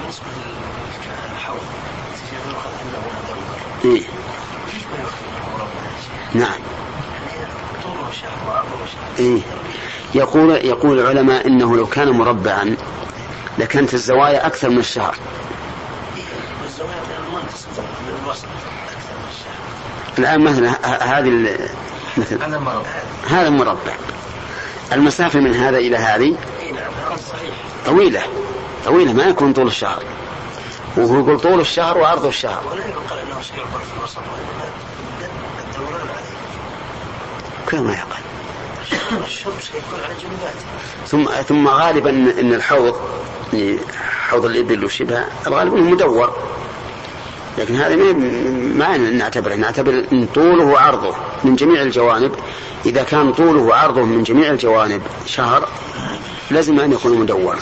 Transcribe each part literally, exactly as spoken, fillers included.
بالنسبة للحوض يؤخذ أنه مدور. إيه؟ كيف ما يؤخذ مربع؟ نعم. طوله شهر وعرضه شهر. إيه؟ يقول يقول العلماء إنه لو كان مربعا لكانت الزوايا أكثر من الشهر. الزوايا من الوسط أكثر من الشهر. الآن مثلا هذه مثل هذا مربع. هذا مربع. المسافة من هذا إلى هذه طويلة طويلة ما يكون طول الشهر، وهو يقول طول الشهر وعرض الشهر. ولا يقال أنه سيعبر في الوسط الدوران عليه. كيف ما يقال؟ الشرب سيكون على جنباته. ثم ثم غالبا ان الحوض حوض الإبل وشبه الغالب انه مدور، لكن هذا ما نعتبره نعتبر ان طوله وعرضه من جميع الجوانب. اذا كان طوله وعرضه من جميع الجوانب شهر لازم ان يكون مدورا.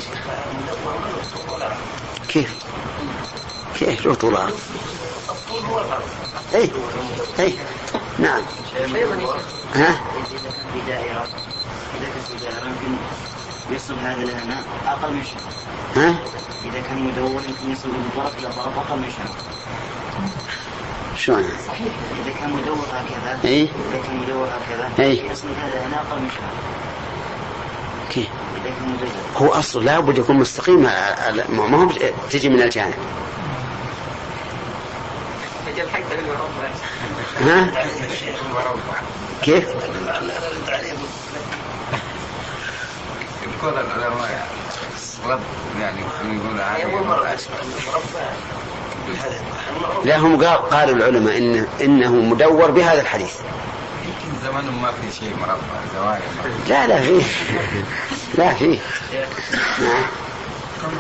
كيف كيف له طول عرض؟ اي اي نعم. ها بدائرة إذا كانت بدائرة يمكن يصل هذا لهنا أقل من شهر. ها إذا كان مدور يمكن يصل من ضرب إلى ضرب أقل من شهر. شلون؟ صحيح إذا كان مدور هكذا. إيه؟ إذا كان مدور هكذا. إيه؟ يصل هذا هنا أقل من شهر. كيف؟ إذا كان مدور. هو أصله لا بد يكون مستقيم، ما هو تجي من الجانب. ها؟ كيف؟ يقول العلماء رب يعني يقول لا هم قالوا العلماء إن إنه مدور بهذا الحديث. يمكن زمان ما في شيء مربع زوايا. لا لا فيه لا فيه.